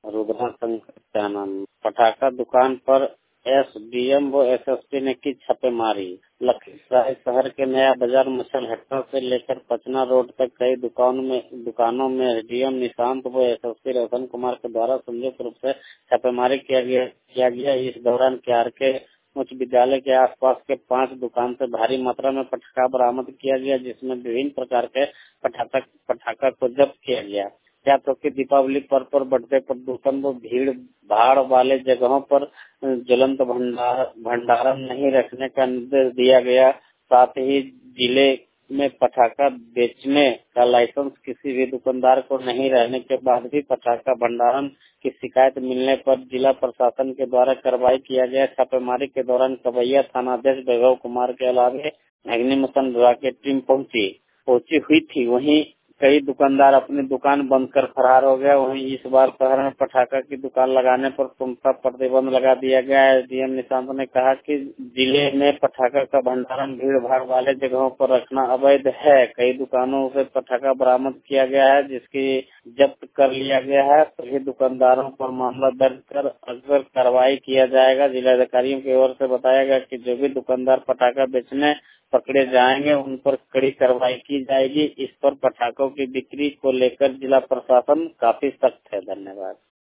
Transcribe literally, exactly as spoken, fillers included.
रुद्रा शंकर क्या नाम। पटाखा दुकान पर एसडीएम व एसएसपी ने की छापेमारी। लखीसराय शहर के नया बाजार मछलहट्टा से लेकर पचना रोड तक कई दुकानों में दुकानों में एसडीएम निशांत व एसएसपी रोशन कुमार के द्वारा संयुक्त रूप से छापेमारी किया गया किया गया इस दौरान केआर के उच्च विद्यालय के आसपास के पांच दुकान से भारी मात्रा में पटाखा बरामद किया गया, जिसमें विभिन्न प्रकार के पटाखा पटाखा को जब्त किया गया। या तो कि दीपावली पर्व पर बढ़ते प्रदूषण व भीड़ भाड़ वाले जगहों पर ज्वलंत भंडार भंडारण नहीं रखने का निर्देश दिया गया। साथ ही जिले में पटाखा बेचने का लाइसेंस किसी भी दुकानदार को नहीं रहने के बाद भी पटाखा भंडारण की शिकायत मिलने पर जिला प्रशासन के द्वारा कार्रवाई किया गया। छापेमारी के दौरान कबैया थानाध्यक्ष वैभव कुमार के अलावे अग्निशमन विभाग की टीम पहुंची पहुंची हुई थी। वहीं कई दुकानदार अपनी दुकान बंद कर फरार हो गया। वहीं इस बार शहर में पटाखा की दुकान लगाने पर पूर्णतः प्रतिबंध लगा दिया गया है। एसडीएम निशांत ने कहा कि जिले में पटाखा का भंडारण भीड़ भाड़ वाले जगहों पर रखना अवैध है। कई दुकानों से पटाखा बरामद किया गया है, जिसकी जब्त कर लिया गया है। सभी दुकानदारों पर मामला दर्ज कर अगर कार्रवाई किया जाएगा। जिलाधिकारियों की ओर से बताया गया कि जो भी दुकानदार पटाखा बेचने पकड़े जाएंगे उन पर कड़ी कार्रवाई की जाएगी। इस पर पटाखों की बिक्री को लेकर जिला प्रशासन काफी सख्त है। धन्यवाद।